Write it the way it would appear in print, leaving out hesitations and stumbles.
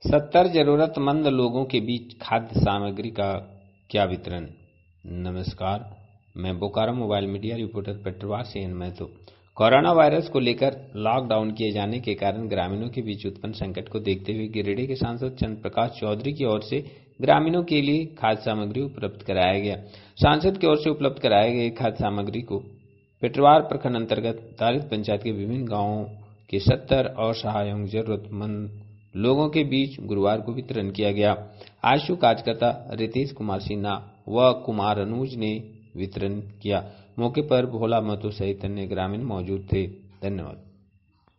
70 जरूरतमंद लोगों के बीच खाद्य सामग्री का किया वितरण। नमस्कार, मैं Bokaro mobile media reporter Petarwar से महतो। कोरोना वायरस को लेकर लॉकडाउन किए जाने के कारण ग्रामीणों के बीच उत्पन्न संकट को देखते हुए गिरिडीह के सांसद चंद्र प्रकाश चौधरी की ओर से ग्रामीणों के लिए खाद्य सामग्री उपलब्ध कराया गया। सांसद की ओर से उपलब्ध कराए गए खाद्य सामग्री को पेट्रवार प्रखंड अंतर्गत दारित पंचायत के विभिन्न गांवों के 70 असहाय एवं जरूरतमंद लोगों के बीच गुरुवार को वितरण किया गया। आशु कार्यकर्ता रितेश कुमार सिन्हा व कुमार अनुज ने वितरण किया। मौके पर भोला महतो सहित अन्य ग्रामीण मौजूद थे। धन्यवाद।